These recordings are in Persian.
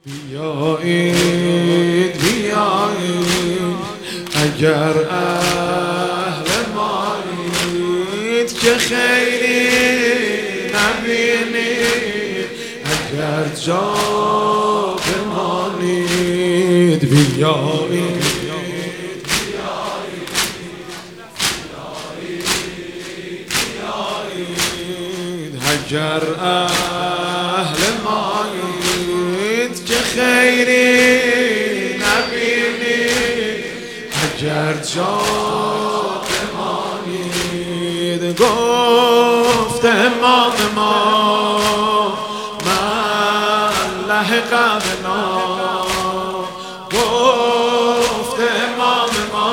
بیایید بیایید اگر اهل مایید که خیری نبینید، اگر جا بمانید. بیایید اگر اهل مایید که خیری نبینید، اگر جا بمانید. گفت امام ما من لحق بنا، گفت امام ما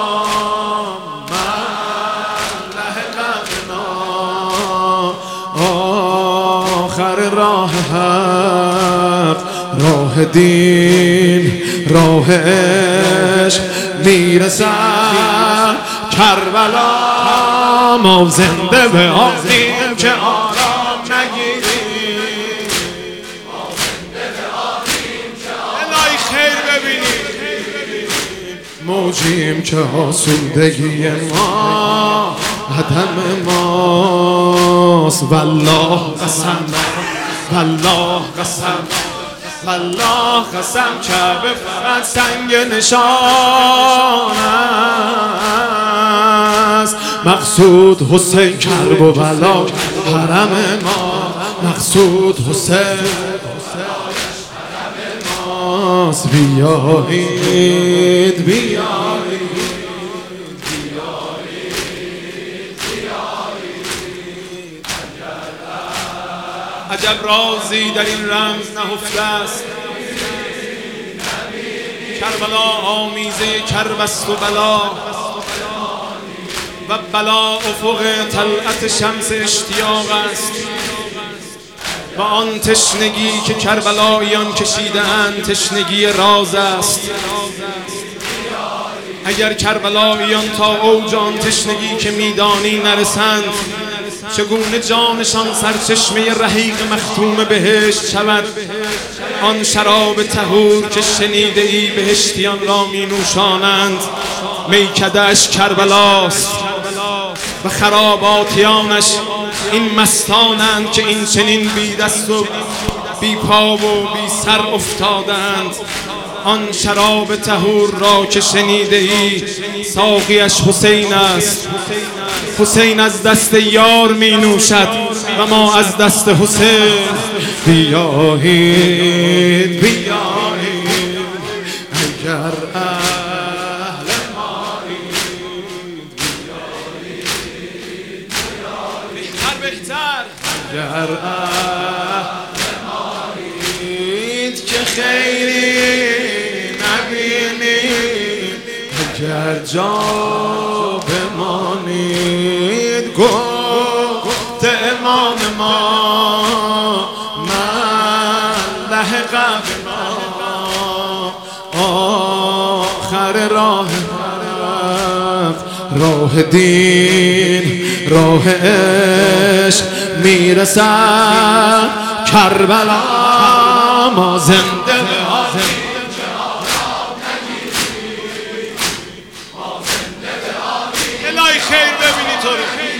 من لحق بنا. آخر راه حق، راه دین، راه عشق میرسم کربلا. ما زنده به آمیم که آرام نگیریم، ما زنده به آمیم که الهی خیر ببینیم. موجیم که آسودگی ما عدم ماست. والله قسم، والله قسم، والله قسم کعبه فقط سنگ نشان است. مقصود حسین کرب و بلا حرم ما، مقصود حسین حرم ماست. بیایید بیایید عجب رازی در این رمز نهفته است. کربلا آمیزه کرب است و بلا، و بلا افق طلعت شمس اشتیاق است. و آن تشنگی که کربلاییان کشیده‌اند تشنگی راز است. اگر کربلاییان تا اوج آن تشنگی که میدانی نرسند، چگونه جانشان سرچشمه رحیق مختوم بهشت شود؟ آن شراب طهور که شنیده ای بهشتیان را می نوشانند، میکده‌اش کربلاست و خراباتیانش این مستانند که این چنین بی دست و بی پا و بی سر افتادند. آن شراب طهور را که شنیده ای ساقیش حسین است. حسین از دست یار می نوشد و ما از دست حسین. بیایید بیایید اگر اهل مایید، بیایید بهتر اگر اهل مایید که خیری نبینید، اگر جا بمانید. گفت امام ما من لحق بنا، آخر راه حق، راه دین، راه عشق میرسم کربلا. ما زنده به آمیم که آرام نگیریم، ما زنده به آمیم الهی خیر ببینی تو رو.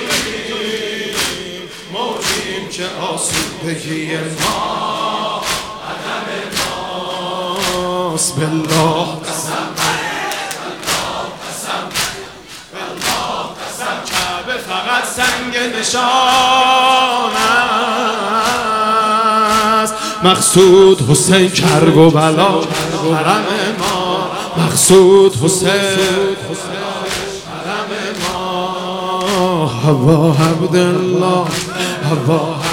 موجیم که آسودگی ما عدم ماست. بالله قسم، بالله قسم، بالله قسم کعبه فقط سنگ نشان است. مقصود حسین کرب و بلا حرم ما، مقصود حسین حرم ما. حوا عبدالله، حوا